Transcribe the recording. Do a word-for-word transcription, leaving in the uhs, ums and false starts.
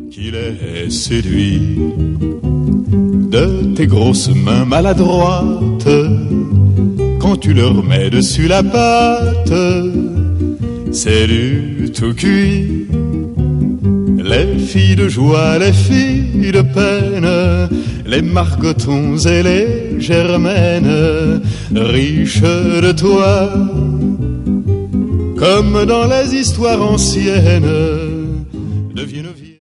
qu'il est séduit de tes grosses mains maladroites quand tu leur mets dessus la pâte. C'est du tout cuit. Les filles de joie, les filles de peine, les margotons et les germaines, riches de toi, comme dans les histoires anciennes, deviennent